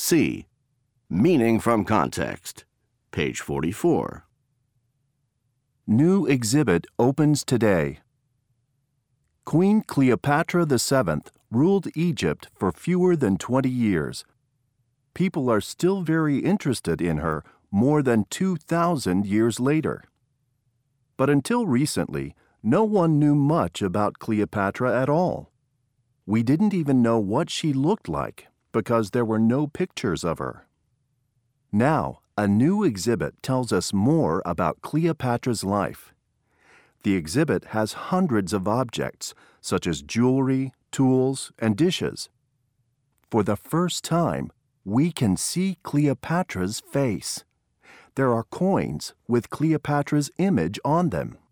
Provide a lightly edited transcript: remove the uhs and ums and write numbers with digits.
C. Meaning from context. Page 44. New exhibit opens today. Queen Cleopatra VII ruled Egypt for fewer than 20 years. People are still very interested in her more than 2,000 years later. But until recently, no one knew much about Cleopatra at all. We didn't even know what she looked like because there were no pictures of her. Now, a new exhibit tells us more about Cleopatra's life. The exhibit has hundreds of objects, such as jewelry, tools, and dishes. For the first time, we can see Cleopatra's face. There are coins with Cleopatra's image on them.